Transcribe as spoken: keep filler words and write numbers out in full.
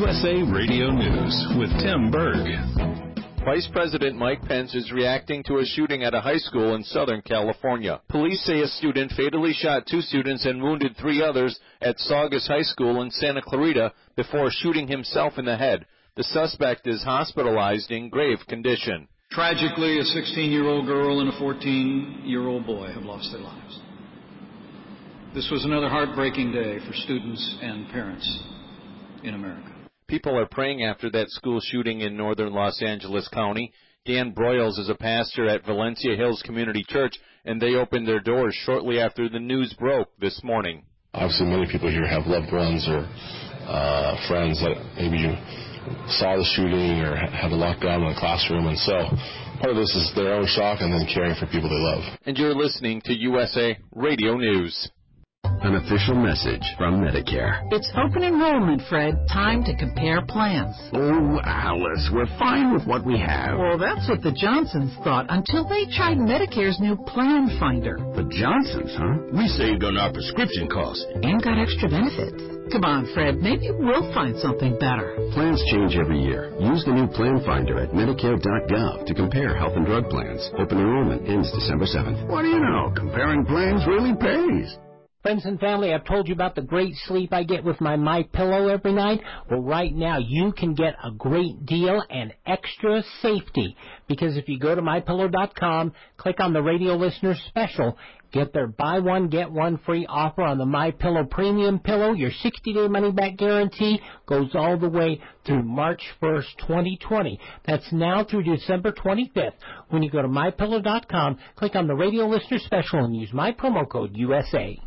S A Radio News with Tim Berg. Vice President Mike Pence is reacting to a shooting at a high school in Southern California. Police say a student fatally shot two students and wounded three others at Saugus High School in Santa Clarita before shooting himself in the head. The suspect is hospitalized in grave condition. Tragically, a sixteen-year-old girl and a fourteen-year-old boy have lost their lives. This was another heartbreaking day for students and parents in America. People are praying after that school shooting in northern Los Angeles County. Dan Broyles is a pastor at Valencia Hills Community Church, and they opened their doors shortly after the news broke this morning. Obviously, many people here have loved ones or uh, friends that maybe you saw the shooting or had to lock down in the classroom, and so part of this is their own shock and then caring for people they love. And you're listening to U S A Radio News. An official message from Medicare. It's open enrollment, Fred. Time to compare plans. Oh, Alice, we're fine with what we have. Well, that's what the Johnsons thought until they tried Medicare's new Plan Finder. The Johnsons, huh? We saved on our prescription costs. And got extra benefits. Come on, Fred. Maybe we'll find something better. Plans change every year. Use the new Plan Finder at Medicare dot gov to compare health and drug plans. Open enrollment ends December seventh. What do you know? Comparing plans really pays. Friends and family, I've told you about the great sleep I get with my MyPillow every night. Well, right now you can get a great deal and extra safety, because if you go to My Pillow dot com, click on the radio listener special, get their buy one, get one free offer on the MyPillow Premium Pillow. Your sixty-day money-back guarantee goes all the way through March first, twenty twenty. That's now through December twenty-fifth. When you go to My Pillow dot com, click on the radio listener special and use my promo code U S A.